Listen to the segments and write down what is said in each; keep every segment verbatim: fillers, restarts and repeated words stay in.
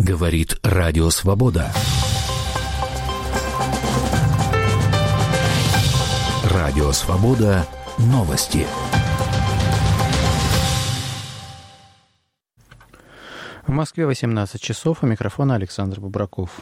Говорит Радио Свобода. Радио Свобода. Новости. В Москве восемнадцать часов. У микрофона Александр Бубраков.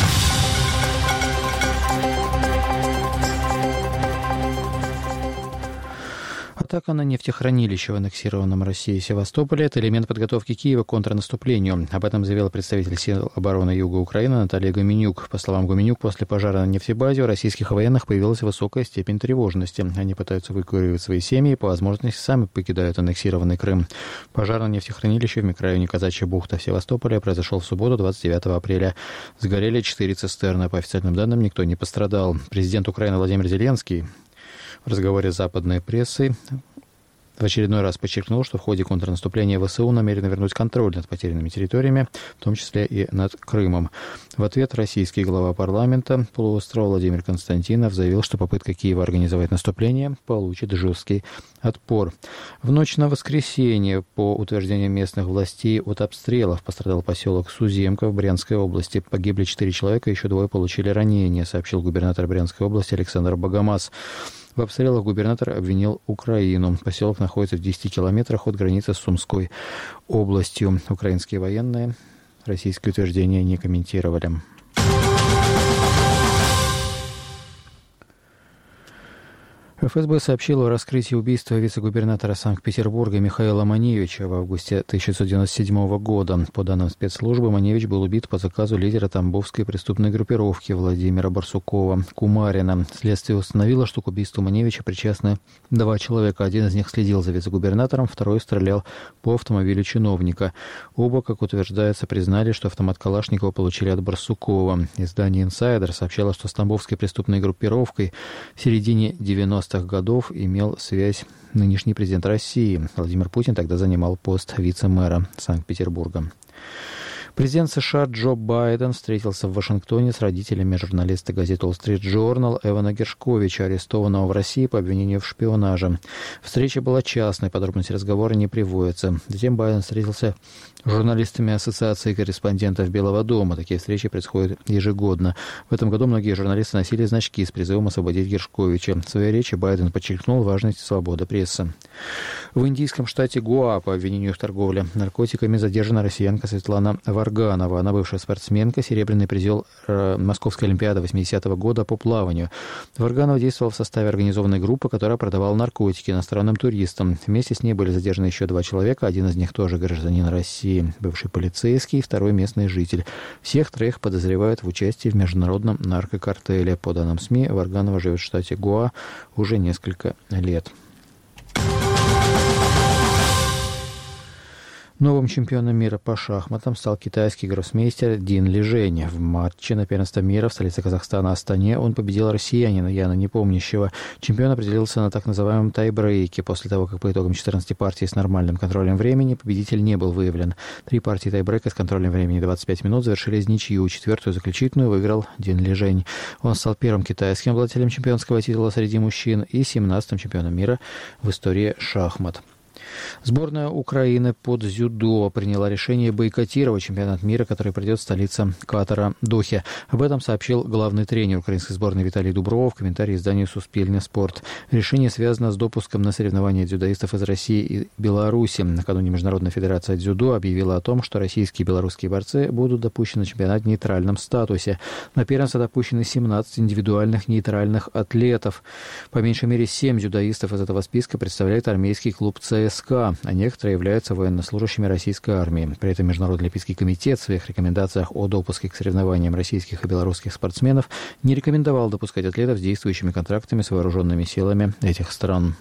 Атака на нефтехранилище в аннексированном Россией Севастополе – это элемент подготовки Киева к контрнаступлению. Об этом заявил представитель сил обороны Юга Украины Наталья Гуменюк. По словам Гуменюк, после пожара на нефтебазе у российских военных появилась высокая степень тревожности. Они пытаются эвакуировать свои семьи и по возможности сами покидают аннексированный Крым. Пожар на нефтехранилище в микрорайоне Казачья бухта в Севастополе произошел в субботу, двадцать девятого апреля. Сгорели четыре цистерны. По официальным данным, никто не пострадал. Президент Украины Владимир Зеленский в разговоре с западной прессой в очередной раз подчеркнул, что в ходе контрнаступления ВСУ намерены вернуть контроль над потерянными территориями, в том числе и над Крымом. В ответ российский глава парламента полуострова Владимир Константинов заявил, что попытка Киева организовать наступление получит жесткий отпор. В ночь на воскресенье, по утверждению местных властей, от обстрелов пострадал поселок Суземка в Брянской области. Погибли четыре человека, еще двое получили ранения, сообщил губернатор Брянской области Александр Богомаз. В обстрелах губернатор обвинил Украину. Поселок находится в десяти километрах от границы с Сумской областью. Украинские военные российские утверждения не комментировали. эф эс бэ сообщила о раскрытии убийства вице-губернатора Санкт-Петербурга Михаила Маневича в августе тысяча девятьсот девяносто седьмого года. По данным спецслужбы, Маневич был убит по заказу лидера тамбовской преступной группировки Владимира Барсукова Кумарина. Следствие установило, что к убийству Маневича причастны два человека. Один из них следил за вице-губернатором, второй стрелял по автомобилю чиновника. Оба, как утверждается, признали, что автомат Калашникова получили от Барсукова. Издание «Инсайдер» сообщало, что с тамбовской преступной группировкой в середине девяностых годов имел связь нынешний президент России. Владимир Путин тогда занимал пост вице-мэра Санкт-Петербурга. Президент США Джо Байден встретился в Вашингтоне с родителями журналиста газеты Wall Street Journal Эвана Гершковича, арестованного в России по обвинению в шпионаже. Встреча была частной, подробности разговора не приводятся. Затем Байден встретился с журналистами Ассоциации корреспондентов Белого дома. Такие встречи происходят ежегодно. В этом году многие журналисты носили значки с призывом освободить Гершковича. В своей речи Байден подчеркнул важность свободы прессы. В индийском штате Гоа по обвинению в торговле наркотиками задержана россиянка Светлана Варганова. Она бывшая спортсменка, серебряный призер э, Московской олимпиады восьмидесятого года по плаванию. Варганова действовала в составе организованной группы, которая продавала наркотики иностранным туристам. Вместе с ней были задержаны еще два человека. Один из них тоже гражданин России, бывший полицейский, второй местный житель. Всех троих подозревают в участии в международном наркокартеле. По данным СМИ, Варганова живет в штате Гоа уже несколько лет. Новым чемпионом мира по шахматам стал китайский гроссмейстер Дин Лижень. В матче на первенство мира в столице Казахстана Астане он победил россиянина Яна Непомнящего. Чемпион определился на так называемом тайбрейке. После того, как по итогам четырнадцати партий с нормальным контролем времени победитель не был выявлен. Три партии тайбрейка с контролем времени двадцать пять минут завершились ничью. Четвертую заключительную выиграл Дин Лижень. Он стал первым китайским обладателем чемпионского титула среди мужчин и семнадцатым чемпионом мира в истории шахмат. Сборная Украины по дзюдо приняла решение бойкотировать чемпионат мира, который пройдет в столице Катара Дохе. Об этом сообщил главный тренер украинской сборной Виталий Дубров в комментарии изданию «Суспільне спорт». Решение связано с допуском на соревнования дзюдоистов из России и Беларуси. Накануне Международная федерация дзюдо объявила о том, что российские и белорусские борцы будут допущены на чемпионат в нейтральном статусе. На первенство допущены семнадцать индивидуальных нейтральных атлетов. По меньшей мере семь дзюдоистов из этого списка представляет армейский клуб ЦСКА, а некоторые являются военнослужащими российской армии. При этом Международный олимпийский комитет в своих рекомендациях о допуске к соревнованиям российских и белорусских спортсменов не рекомендовал допускать атлетов с действующими контрактами с вооруженными силами этих стран.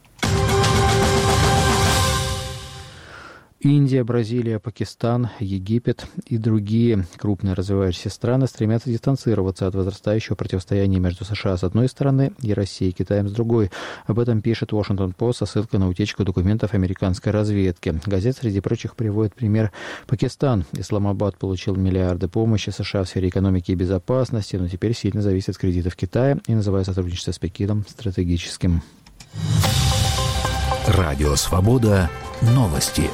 Индия, Бразилия, Пакистан, Египет и другие крупные развивающиеся страны стремятся дистанцироваться от возрастающего противостояния между США с одной стороны и Россией и Китаем с другой. Об этом пишет Washington Post со ссылкой на утечку документов американской разведки. Газета, среди прочих, приводит пример Пакистан. Исламабад получил миллиарды помощи США в сфере экономики и безопасности, но теперь сильно зависит от кредитов Китая и называет сотрудничество с Пекином стратегическим. Радио Свобода. Новости.